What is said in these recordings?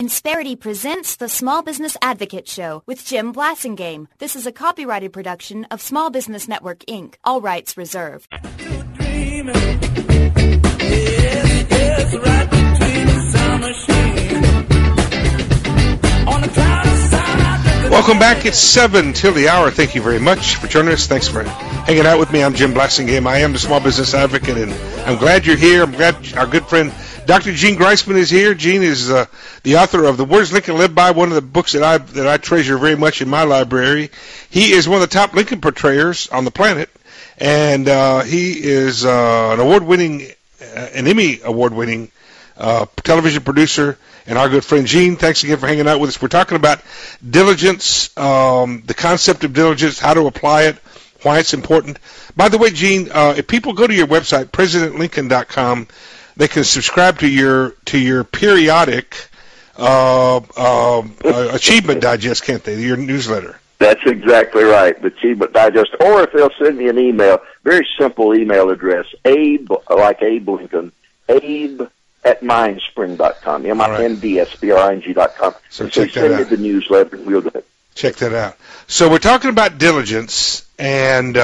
Insperity presents the Small Business Advocate Show with Jim Blasingame. This is a copyrighted production of Small Business Network, Inc. All rights reserved. Welcome back. It's 7 till the hour. Thank you very much for joining us. Thanks for hanging out with me. I'm Jim Blasingame. I am the Small Business Advocate, and I'm glad you're here. I'm glad our good friend Dr. Gene Greisman is here. Gene is the author of The Words Lincoln Live By, one of the books that I treasure very much in my library. He is one of the top Lincoln portrayers on the planet, and he is an award-winning, an Emmy award-winning television producer. And our good friend Gene, thanks again for hanging out with us. We're talking about diligence, the concept of diligence, how to apply it, why it's important. By the way, Gene, if people go to your website, PresidentLincoln.com, they can subscribe to your periodic Achievement Digest, can't they? Your newsletter. That's exactly right, the Achievement Digest. Or if they'll send me an email, very simple email address, Abe, like Abe Lincoln, Abe@mindspring.com, MINDSPRING.com. So check that out. Send me the newsletter, and we'll do it. Check that out. So we're talking about diligence, and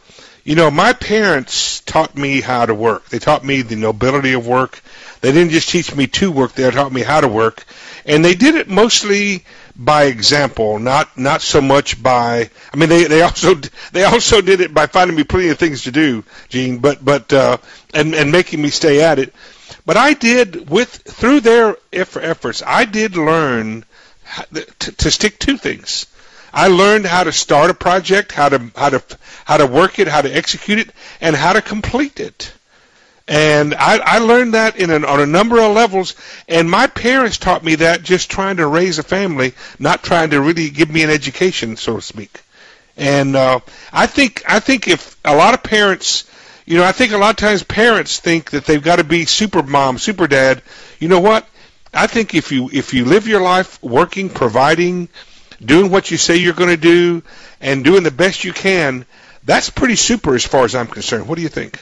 my parents taught me how to work. They taught me the nobility of work. They didn't just teach me to work, they taught me how to work. And they did it mostly by example, not so much by, I mean, they also did it by finding me plenty of things to do, Gene, but and making me stay at it. But I did, through their efforts, I did learn to stick to things. I learned how to start a project, how to work it, how to execute it, and how to complete it. And I learned that on a number of levels. And my parents taught me that just trying to raise a family, not trying to really give me an education, so to speak. And I think if a lot of parents, I think a lot of times parents think that they've got to be super mom, super dad. You know what? I think if you live your life working, providing, doing what you say you're going to do, and doing the best you can, that's pretty super as far as I'm concerned. What do you think?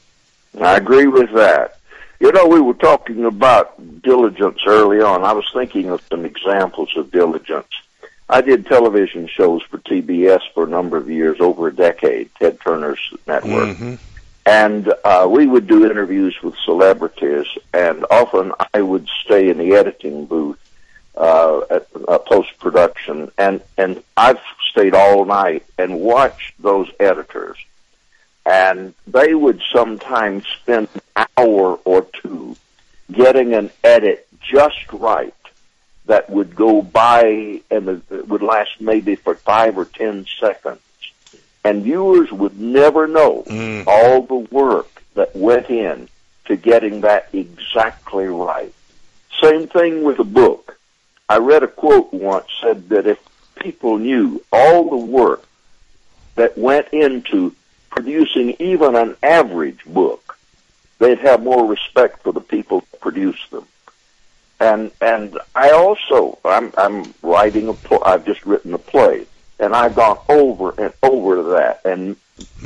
I agree with that. We were talking about diligence early on. I was thinking of some examples of diligence. I did television shows for TBS for a number of years, over a decade, Ted Turner's network. Mm-hmm. And we would do interviews with celebrities, and often I would stay in the editing booth at post-production, and I've stayed all night and watched those editors, and they would sometimes spend an hour or two getting an edit just right that would go by, and it would last maybe for 5 or 10 seconds. And viewers would never know all the work that went in to getting that exactly right. Same thing with a book. I read a quote once said that if people knew all the work that went into producing even an average book, they'd have more respect for the people who produce them. And I also, I'm writing I've just written a play, and I've gone over and over that and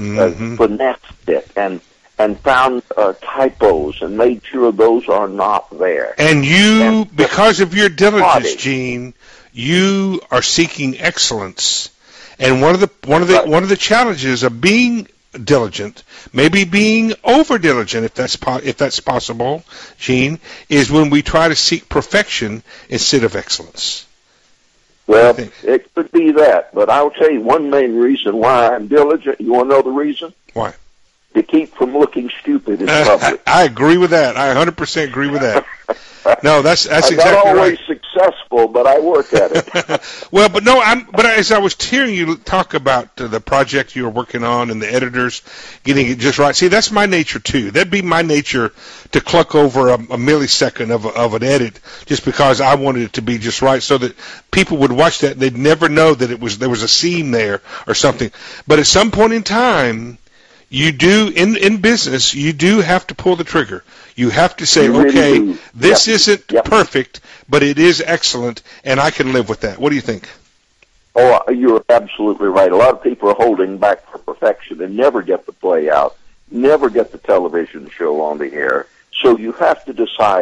finessed it and found typos and made sure those are not there. And because of your diligence, Gene, you are seeking excellence. And one of the challenges of being diligent, maybe being over diligent, if that's possible, Gene, is when we try to seek perfection instead of excellence. Well, it could be that, but I'll tell you one main reason why I'm diligent. You want to know the reason? Why? To keep from looking stupid in public. I agree with that. I 100% agree with that. No, that's exactly right. I'm not always successful, but I work at it. Well, but as I was hearing you talk about the project you were working on and the editors getting it just right, see, that's my nature too. That'd be my nature to cluck over a millisecond of an edit just because I wanted it to be just right, so that people would watch that and they'd never know that there was a seam there or something. But at some point in time, you do, in business, you do have to pull the trigger. You have to say, okay, this isn't perfect, but it is excellent, and I can live with that. What do you think? Oh, you're absolutely right. A lot of people are holding back for perfection and never get the play out, never get the television show on the air. So you have to decide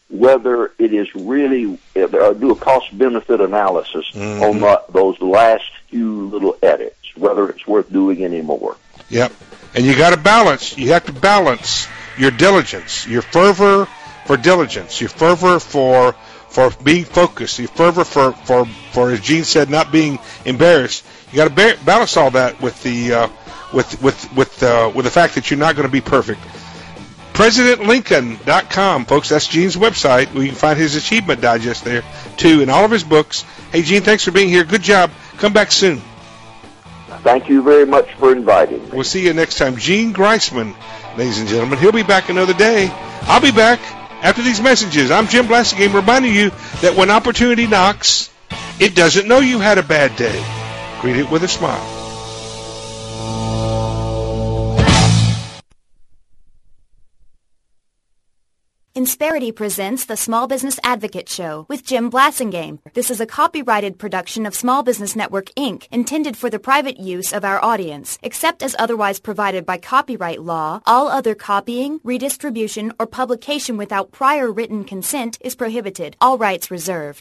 whether it is really, do a cost-benefit analysis on those last few little edits, whether it's worth doing anymore. Yep. And you got to balance. You have to balance your diligence, your fervor for diligence, your fervor for being focused, your fervor for as Gene said, not being embarrassed. You got to balance all that with the the fact that you're not going to be perfect. PresidentLincoln.com, folks. That's Gene's website. We can find his achievement digest there too, and all of his books. Hey, Gene, thanks for being here. Good job. Come back soon. Thank you very much for inviting me. We'll see you next time. Gene Greisman, ladies and gentlemen. He'll be back another day. I'll be back after these messages. I'm Jim Blasingame, reminding you that when opportunity knocks, it doesn't know you had a bad day. Greet it with a smile. Insperity presents the Small Business Advocate Show with Jim Blasingame. This is a copyrighted production of Small Business Network, Inc., intended for the private use of our audience. Except as otherwise provided by copyright law, all other copying, redistribution, or publication without prior written consent is prohibited. All rights reserved.